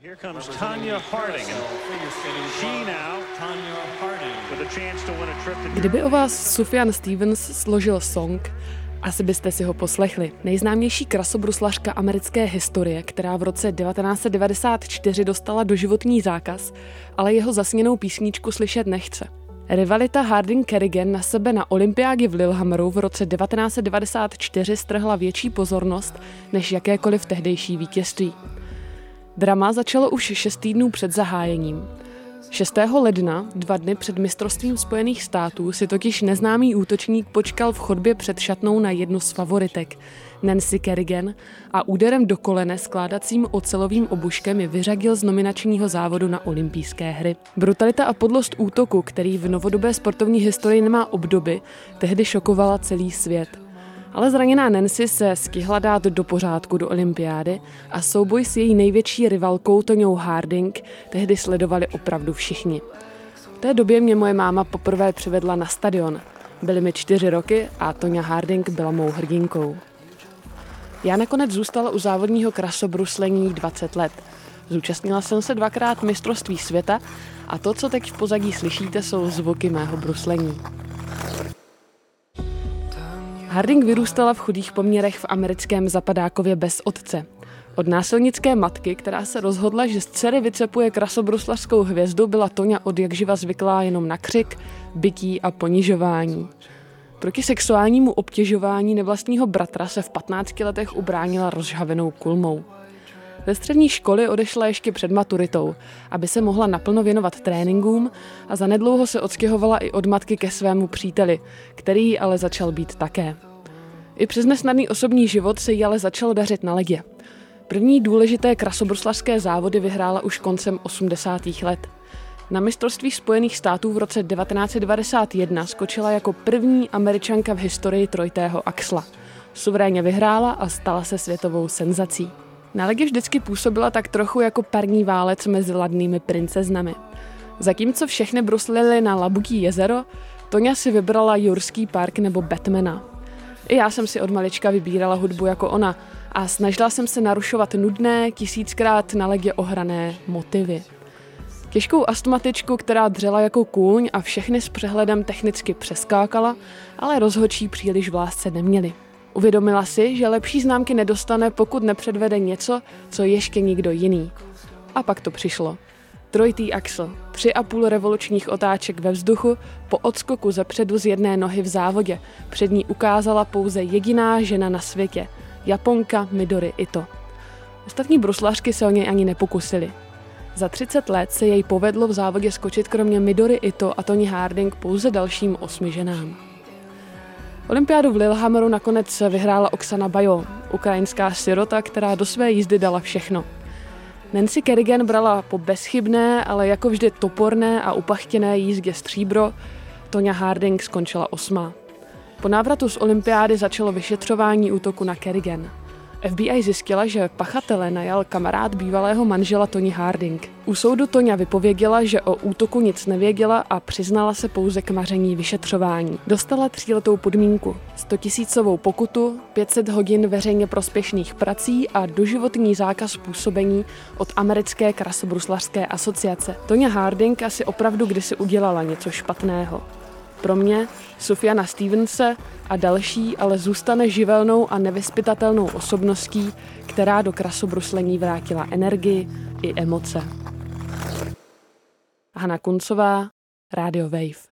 Here comes Tonya Harding. She now with a chance to win a trip to... Kdyby o vás Sufjan Stevens složil song, asi byste si ho poslechli. Nejznámější krasobruslařka americké historie, která v roce 1994 dostala doživotní zákaz, ale jeho zasněnou písničku slyšet nechce. Rivalita Harding-Kerrigan na sebe na olympiádě v Lillehammeru v roce 1994 strhla větší pozornost než jakékoliv tehdejší vítězství. Drama začalo už 6 týdnů před zahájením. 6. ledna, 2 dny před mistrovstvím Spojených států, si totiž neznámý útočník počkal v chodbě před šatnou na jednu z favoritek, Nancy Kerrigan, a úderem do kolene skládacím ocelovým obuškem ji vyřadil z nominačního závodu na olympijské hry. Brutalita a podlost útoku, který v novodobé sportovní historii nemá obdoby, tehdy šokovala celý svět. Ale zraněná Nancy se stihla dát do pořádku do olympiády a souboj s její největší rivalkou Toňou Harding tehdy sledovali opravdu všichni. V té době mě moje máma poprvé přivedla na stadion. Byly mi 4 roky a Toňa Harding byla mou hrdinkou. Já nakonec zůstala u závodního krasobruslení 20 let. Zúčastnila jsem se 2krát mistrovství světa a to, co teď v pozadí slyšíte, jsou zvuky mého bruslení. Harding vyrůstala v chudých poměrech v americkém Zapadákově bez otce. Od násilnické matky, která se rozhodla, že z dcery vycepuje krasobruslařskou hvězdu, byla Toňa odjakživa zvyklá jenom na křik, bití a ponižování. Proti sexuálnímu obtěžování nevlastního bratra se v 15 letech ubránila rozžhavenou kulmou. Ze střední školy odešla ještě před maturitou, aby se mohla naplno věnovat tréninkům, a zanedlouho se odstěhovala i od matky ke svému příteli, který ale začal být také. I přes nesnadný osobní život se jí ale začalo dařit na ledě. První důležité krasobruslařské závody vyhrála už koncem 80. let. Na mistrovství Spojených států v roce 1991 skočila jako první Američanka v historii trojitého axla. Suverénně vyhrála a stala se světovou senzací. Na ledě vždycky působila tak trochu jako parní válec mezi ladnými princeznami. Zatímco všechny bruslily na Labutí jezero, Toňa si vybrala Jurský park nebo Batmana. I já jsem si od malička vybírala hudbu jako ona a snažila jsem se narušovat nudné, 1000krát na ledě ohrané motivy. Těžkou astmatičku, která dřela jako kůň a všechny s přehledem technicky přeskákala, ale rozhodčí příliš v lásce neměli. Uvědomila si, že lepší známky nedostane, pokud nepředvede něco, co ještě nikdo jiný. A pak to přišlo. Trojitý axl, 3,5 revolučních otáček ve vzduchu, po odskoku zepředu z jedné nohy v závodě. Před ní ukázala pouze jediná žena na světě, Japonka Midori Ito. Ostatní bruslařky se o něj ani nepokusily. Za 30 let se jej povedlo v závodě skočit kromě Midori Ito a Toni Harding pouze dalším 8 ženám. Olympiádu v Lillehammeru nakonec vyhrála Oksana Bajo, ukrajinská sirota, která do své jízdy dala všechno. Nancy Kerrigan brala po bezchybné, ale jako vždy toporné a upachtěné jízdě stříbro, Toňa Harding skončila 8. Po návratu z olympiády začalo vyšetřování útoku na Kerrigan. FBI zjistila, že pachatele najal kamarád bývalého manžela Toni Harding. U soudu Toňa vypověděla, že o útoku nic nevěděla a přiznala se pouze k maření vyšetřování. Dostala 3letou podmínku, 100 000 pokutu, 500 hodin veřejně prospěšných prací a doživotní zákaz působení od americké krasobruslařské asociace. Toňa Harding asi opravdu kdysi udělala něco špatného. Pro mě, Sufjana Stevense a další, ale zůstane živelnou a nevyzpytatelnou osobností, která do krasobruslení vrátila energii i emoce. Hana Kuncová, Radio Wave.